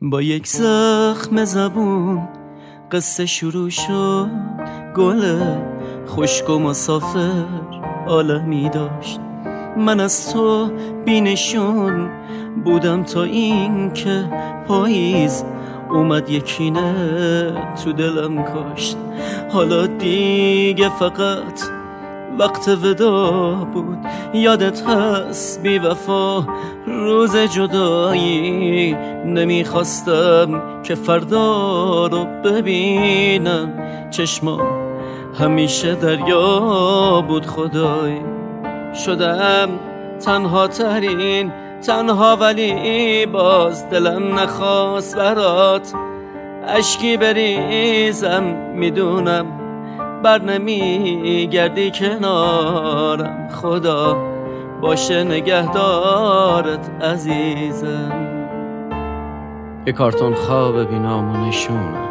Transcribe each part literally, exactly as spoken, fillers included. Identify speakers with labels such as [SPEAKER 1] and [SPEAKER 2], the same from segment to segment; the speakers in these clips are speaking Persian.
[SPEAKER 1] با یک زخم زبون قصه شروع شد. گل خشک و مسافر عالمی داشت. من از تو بینشون بودم تا این که پاییز اومد یکینه تو دلم کاشت. حالا دیگه فقط وقت ودا بود. یادت هست بی وفا روز جدایی؟ نمیخواستم که فردا رو ببینم. چشمام همیشه دریا بود خدای. شدم تنها ترین تنها، ولی باز دلم نخواست برات اشکی بریزم. میدونم بر نمی گردی کنارم. خدا باشه نگهدارت عزیزم. یه کارتون خواب بینامونشونم.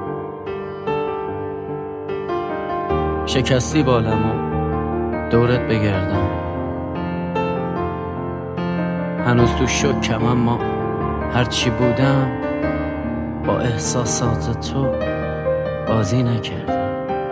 [SPEAKER 1] شکستی بالمو دورت بگردم. هنوز تو شکم اما هرچی بودم با احساسات تو بازی نکردم.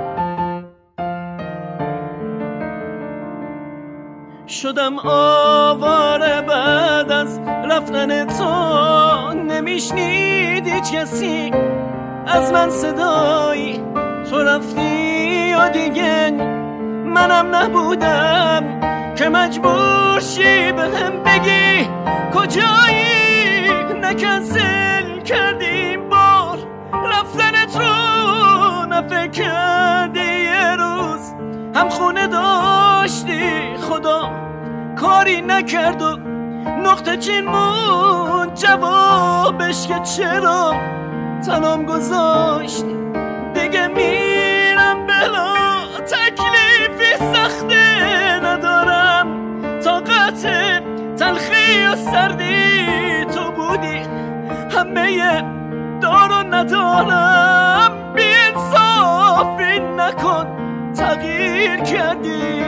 [SPEAKER 1] شدم آواره بعد از رفتن تو. نمیشنید هیچ کسی از من صدایی. تو رفتی و دیگه منم نبودم که مجبور شی بهم بگی کجایی. نکنسل کردیم بار رفتنت رو، نفکر کردی یه روز هم خونه داشتی. خدا کاری نکرد و نقطه چین مون جوابش که چرا تنام گذاشتی. دیگه میرم بلا تکلیفی سخته ندارم. طاقت تلخی و سردی تو بودی، همه دارو ندارم. بی انصافی نکن تغییر کردی.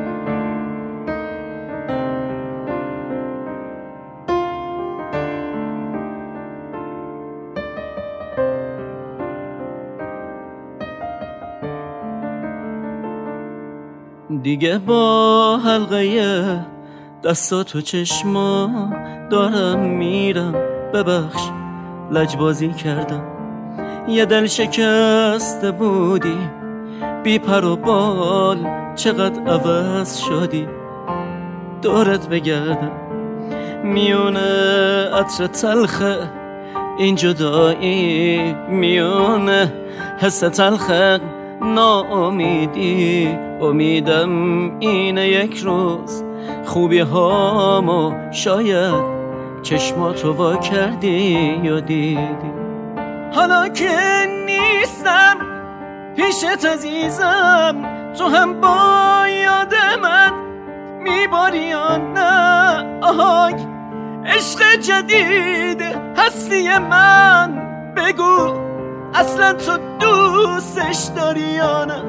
[SPEAKER 1] دیگه با حلقه دستات و چشما دارم میرم. ببخش لجبازی کردم. یه دل شکسته بودی بی پر و بال. چقدر عوض شدی دورت بگردم. میونه عطر تلخه این جدایی، میونه حس تلخه ناامیدی. امیدم اینه یک روز خوبی هامو شاید چشماتو وا کردی یا دیدی. حالا که نیستم پیشت عزیزم، تو هم با یاد من میباری یا نه؟ آهای عشق جدید هستی من، بگو اصلا تو دوستش داری یا نه؟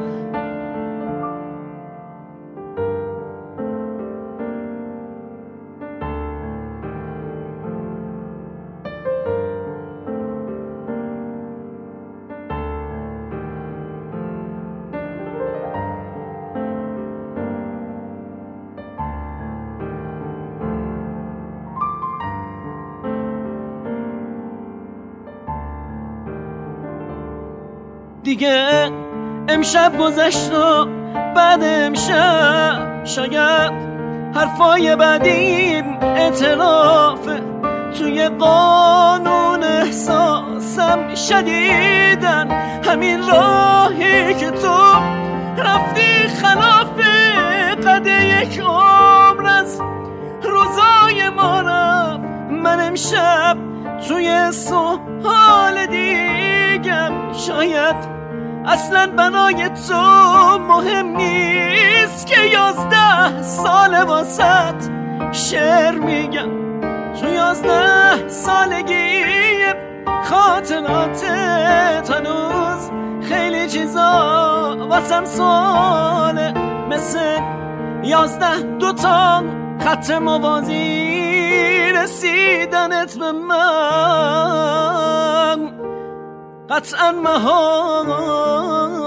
[SPEAKER 1] دیگه امشب گذشت و بعد امشب شاید حرفای بعدیم اعترافه. توی قانون احساسم شدیدن همین راهی که تو رفتی خلاف قد یک عمر از روزای ما رفت. من امشب توی سوال دیگم شاید اصلا بنای تو مهم نیست که یازده سال واسط شعر میگم. تو یازده سالگی خاطراتت هنوز خیلی چیزا واسم سواله. مثل یازده دوتا خط موازی رسید دیدنت به من قطعا محال